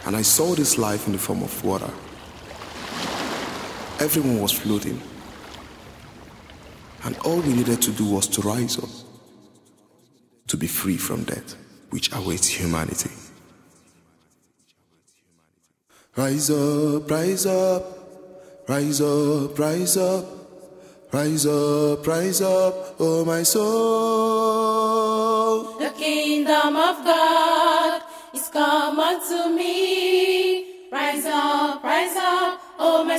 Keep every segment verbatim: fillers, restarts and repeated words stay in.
And I saw this life in the form of water. Everyone was floating. And all we needed to do was to rise up, to be free from death, which awaits humanity. Rise up, rise up, rise up, rise up, rise up, rise up, oh my soul. The kingdom of God is come unto me. Rise up, rise up, oh my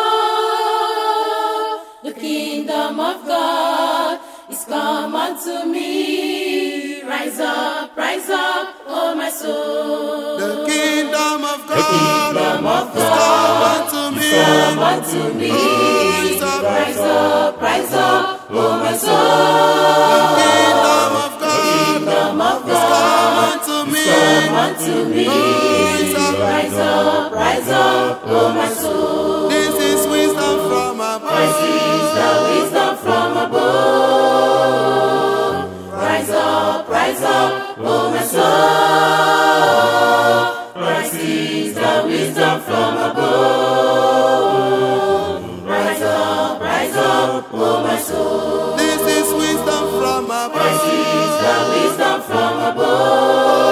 soul. The kingdom of God is come unto me. Rise up, rise up, oh my soul. The kingdom of God, the kingdom of God is come unto me. Rise up, rise up, rise up, oh my soul. The kingdom of God, the kingdom of God is come unto me. Come unto me. Rise up, rise up, oh my soul. This is wisdom from above. This is the wisdom from above. Rise up, rise up, oh my soul. This is the wisdom from above. Rise up, rise up, oh my soul. This is wisdom from above. This is the wisdom from above.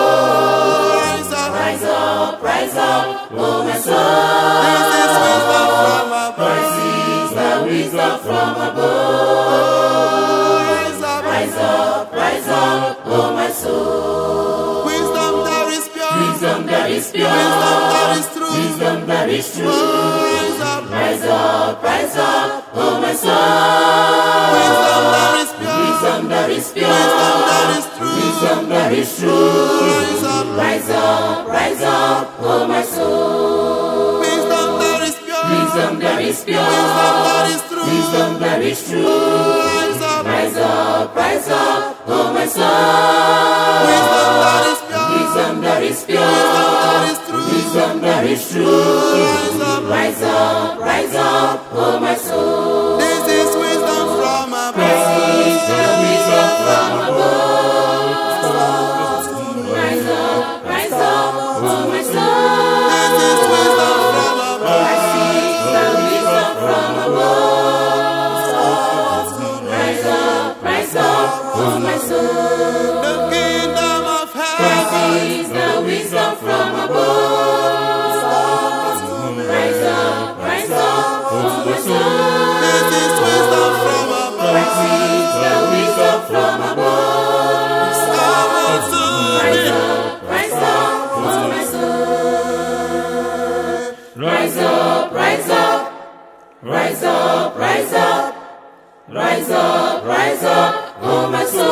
Rise up, rise up, oh my soul. This is wisdom from above. This is the wisdom from above. Rise up, Rise up, rise up, oh my soul. wisdom that is pure. Wisdom that is pure. Wisdom that is true. Wisdom that is true. Rise up, Rise up, rise up, oh my soul. wisdom that is pure. Wisdom that is pure. Wisdom that is true. Wisdom that is true. Rise up, Rise up, rise up, oh my soul. wisdom that is pure. Wisdom that is pure. Wisdom that is true. Wisdom that is true. Rise up, Rise up, rise up, oh my soul. wisdom that is pure. Wisdom that is pure. Wisdom that is true. Wisdom that is true. Rise up, Rise up, rise up, oh my soul. this is wisdom from above. This is the wisdom from above. Rise up, rise up, oh my soul. This is wisdom from above. This is the wisdom from above. Rise up, rise up, oh my soul. The kingdom of This heaven. is the wisdom from above. Rise up, rise up, oh my soul. This is wisdom from above. This is the wisdom from above. Come unto Rise me. up, rise up, oh my soul. Rise up, rise up, rise up, rise up, rise up, rise up, oh my soul.